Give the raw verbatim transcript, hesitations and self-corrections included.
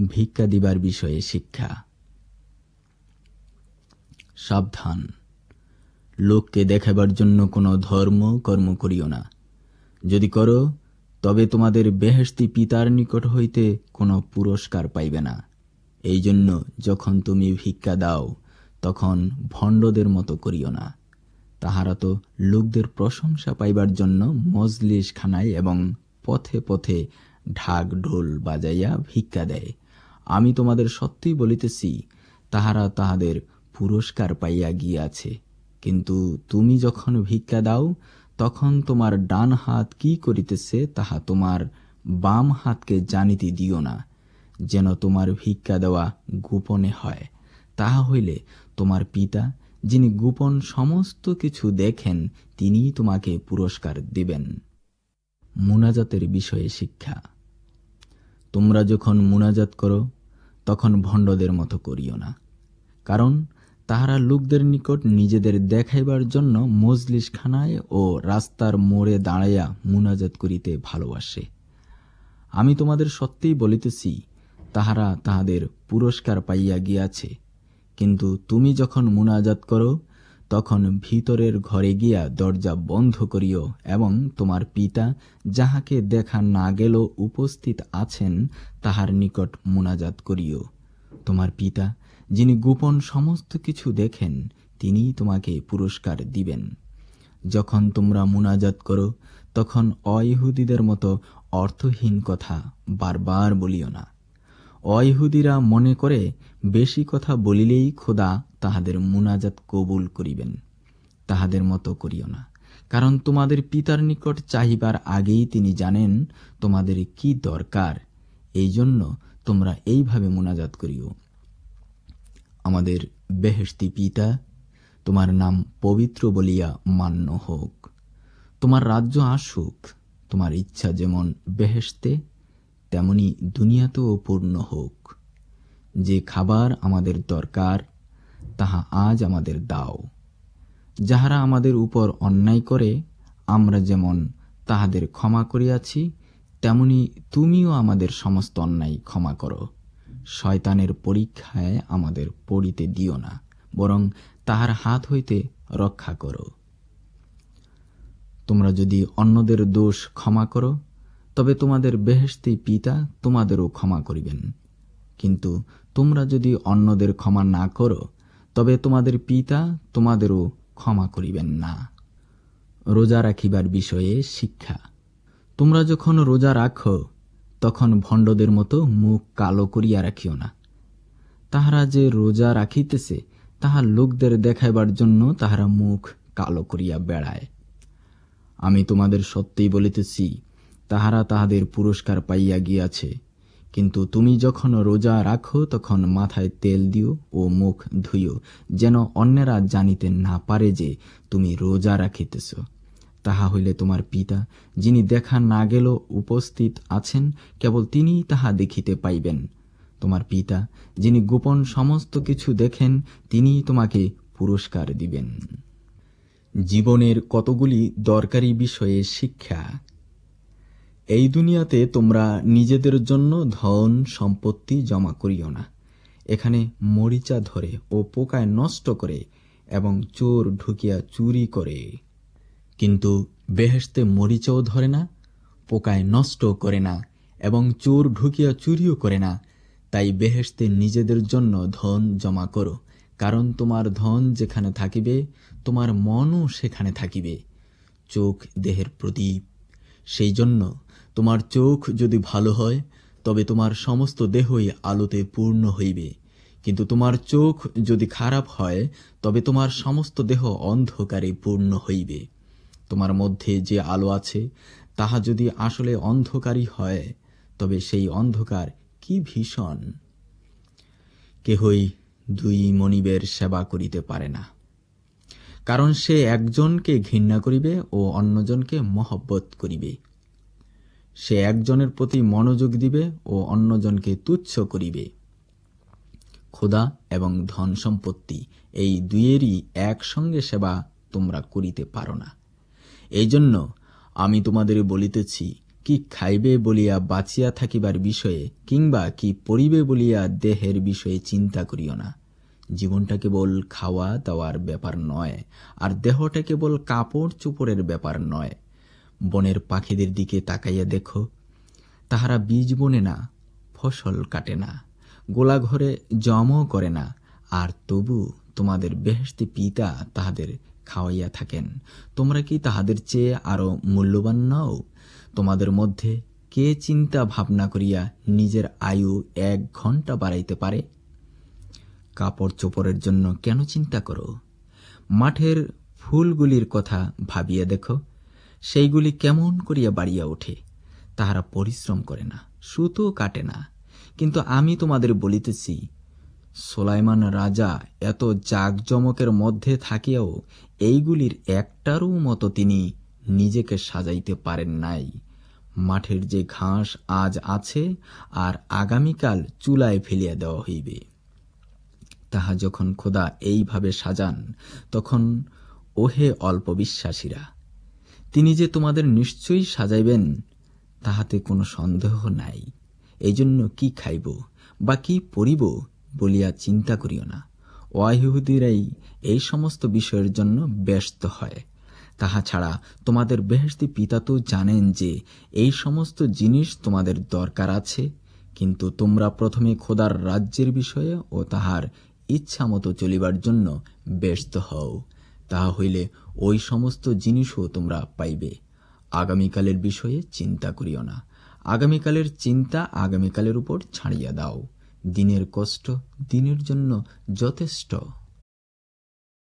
ভিক্ষা দিবার বিষয়ে শিক্ষা। সাবধান, লোককে দেখাবার জন্য কোনো ধর্ম কর্ম করিও না। যদি করো তবে তোমাদের বেহেশতি পিতার নিকট হইতে কোনো পুরস্কার পাইবে না। এই জন্য যখন তুমি ভিক্ষা দাও তখন ভণ্ডদের মতো করিও না। তাহারা তো লোকদের প্রশংসা পাইবার জন্য মজলিস খানায় এবং পথে পথে ঢাক ঢোল বাজাইয়া ভিক্ষা দেয়। আমি তোমাদের সত্যই বলিতেছি, তাহারা তাহাদের পুরস্কার পাইয়া গিয়াছে। কিন্তু তুমি যখন ভিক্ষা দাও তখন তোমার ডান হাত কি করিতেছে তাহা তোমার বাম হাতকে জানিতে দিও না, যেন তোমার ভিক্ষা দেওয়া গোপনে হয়। তাহা হইলে তোমার পিতা, যিনি গোপন সমস্ত কিছু দেখেন, তিনিই তোমাকে পুরস্কার দিবেন। মুনাজাতের বিষয়ে শিক্ষা। তোমরা যখন মুনাজাত করো তখন ভণ্ডদের মতো করিও না, কারণ তাহারা লোকদের নিকট নিজেদের দেখাইবার জন্য মজলিসখানায় ও রাস্তার মোড়ে দাঁড়াইয়া মুনাজাত করিতে ভালোবাসে। আমি তোমাদের সত্যিই বলিতেছি, তাহারা তাহাদের পুরস্কার পাইয়া গিয়াছে। কিন্তু তুমি যখন মুনাজাত করো তখন ভিতরের ঘরে গিয়া দরজা বন্ধ করিও এবং তোমার পিতা, যাহাকে দেখা না গেল উপস্থিত আছেন, তাহার নিকট মুনাজাত করিও। তোমার পিতা, যিনি গোপন সমস্ত কিছু দেখেন, তিনিই তোমাকে পুরস্কার দিবেন। যখন তোমরা মুনাজাত করো তখন অইহুদিদের মতো অর্থহীন কথা বারবার বলিও না। অইহুদিরা মনে করে বেশি কথা বলিলেই খোদা তাহাদের মুনাজাত কবুল করিবেন। তাহাদের মতো করিও না, কারণ তোমাদের পিতার নিকট চাহিবার আগেই তিনি জানেন তোমাদের কি দরকার। এই জন্য তোমরা এইভাবে মুনাজাত করিও: আমাদের বেহেশতি পিতা, তোমার নাম পবিত্র বলিয়া মান্য হোক। তোমার রাজ্য আসুক। তোমার ইচ্ছা যেমন বেহেশতে তেমনি দুনিয়াতেও পূর্ণ হোক। যে খাবার আমাদের দরকার তাহা আজ আমাদের দাও। যাহারা আমাদের উপর অন্যায় করে, আমরা যেমন তাহাদের ক্ষমা করিয়াছি, তেমনি তুমিও আমাদের সমস্ত অন্যায় ক্ষমা করো। শয়তানের পরীক্ষায় আমাদের পড়িতে দিও না, বরং তাহার হাত হইতে রক্ষা করো। তোমরা যদি অন্যদের দোষ ক্ষমা করো, তবে তোমাদের বেহেশতি পিতা তোমাদেরও ক্ষমা করিবেন। কিন্তু তোমরা যদি অন্যদের ক্ষমা না করো, তবে তোমাদের পিতা তোমাদেরও ক্ষমা করিবেন না। রোজা রাখিবার বিষয়ে শিক্ষা। তোমরা যখন রোজা রাখো তখন ভণ্ডদের মতো মুখ কালো করিয়া রাখিও না। তাহারা যে রোজা রাখিতেছে তাহা লোকদের দেখাইবার জন্য তাহারা মুখ কালো করিয়া বেড়ায়। আমি তোমাদের সত্যই বলিতেছি, তাহারা তাহাদের পুরস্কার পাইয়া গিয়াছে। কিন্তু তুমি যখন রোজা রাখো তখন মাথায় তেল দিও ও মুখ ধুইও, যেন অন্যেরা জানিতে না পারে যে তুমি রোজা রাখিতেছ। তাহা হইলে তোমার পিতা, যিনি দেখা না গেল উপস্থিত আছেন, কেবল তিনিই তাহা দেখিতে পাইবেন। তোমার পিতা, যিনি গোপন সমস্ত কিছু দেখেন, তিনিই তোমাকে পুরস্কার দিবেন। জীবনের কতগুলি দরকারি বিষয়ে শিক্ষা। এই দুনিয়াতে তোমরা নিজেদের জন্য ধন সম্পত্তি জমা করিও না। এখানে মরিচা ধরে ও পোকায় নষ্ট করে এবং চোর ঢুকিয়া চুরি করে। কিন্তু বেহেশতে মরিচাও ধরে না, পোকায় নষ্ট করে না এবং চোর ঢুকিয়া চুরিও করে না। তাই বেহেশতে নিজেদের জন্য ধন জমা করো, কারণ তোমার ধন যেখানে থাকিবে তোমার মনও সেখানে থাকিবে। চোখ দেহের প্রদীপ। সেই জন্য তোমার চোখ যদি ভালো হয় তবে তোমার সমস্ত দেহই আলোতে পূর্ণ হইবে। কিন্তু তোমার চোখ যদি খারাপ হয় তবে তোমার সমস্ত দেহ অন্ধকারে পূর্ণ হইবে। তোমার মধ্যে যে আলো আছে তাহা যদি আসলে অন্ধকারই হয়, তবে সেই অন্ধকার কি ভীষণ! কেহই দুই মনিবের সেবা করিতে পারে না, কারণ সে একজনকে ঘৃণা করিবে ও অন্যজনকে মহব্বত করিবে। সে একজনের প্রতি মনোযোগ দিবে ও অন্যজনকে তুচ্ছ করিবে। খোদা এবং ধন সম্পত্তি, এই দুইয়েরই একসঙ্গে সেবা তোমরা করিতে পারো না। এই জন্য আমি তোমাদের বলিতেছি, কি খাইবে বলিয়া বাঁচিয়া থাকিবার বিষয়ে কিংবা কি পরিবে বলিয়া দেহের বিষয়ে চিন্তা করিও না। জীবনটা কেবল খাওয়া দাওয়ার ব্যাপার নয়, আর দেহটা কেবল কাপড় চোপড়ের ব্যাপার নয়। বনের পাখিদের দিকে তাকাইয়া দেখো, তাহারা বীজ বনে না, ফসল কাটে না, গোলাঘরে জমও করে না, আর তবু তোমাদের বেহেশতি পিতা তাহাদের খাওয়াইয়া থাকেন। তোমরা কি তাহাদের চেয়ে আরো মূল্যবান নও? তোমাদের মধ্যে কে চিন্তা ভাবনা করিয়া নিজের আয়ু এক ঘন্টা বাড়াইতে পারে? কাপড় চোপড়ের জন্য কেন চিন্তা করো? মাঠের ফুলগুলির কথা ভাবিয়া দেখো, সেইগুলি কেমন করিয়া বাড়িয়া ওঠে। তাহারা পরিশ্রম করে না, সুতো কাটে না। কিন্তু আমি তোমাদের বলিতেছি, সোলাইমান রাজা এত জাঁকজমকের মধ্যে থাকিয়াও এইগুলির একটারও মতো তিনি নিজেকে সাজাইতে পারেন নাই। মাঠের যে ঘাস আজ আছে আর আগামীকাল চুলায় ফেলিয়া দেওয়া হইবে, তাহা যখন খোদা এইভাবে সাজান, তখন ওহে অল্প বিশ্বাসীরা, তিনি যে তোমাদের নিশ্চয়ই সাজাইবেন তাহাতে কোনো সন্দেহ নাই। এই জন্য কি খাইব বা কি পরিব বলিয়া চিন্তা করিও না। অইহুদিরাই এই সমস্ত বিষয়ের জন্য ব্যস্ত হয়। তাহা ছাড়া তোমাদের বেহেশতি পিতা তো জানেন যে এই সমস্ত জিনিস তোমাদের দরকার আছে। কিন্তু তোমরা প্রথমে খোদার রাজ্যের বিষয়ে ও তাহার ইচ্ছা মতো চলিবার জন্য ব্যস্ত হও, তাহা হইলে ওই সমস্ত জিনিসও তোমরা পাইবে। আগামীকালের বিষয়ে চিন্তা করিও না, আগামীকালের চিন্তা আগামীকালের উপর ছাড়িয়া দাও। দিনের কষ্ট দিনের জন্য যথেষ্ট।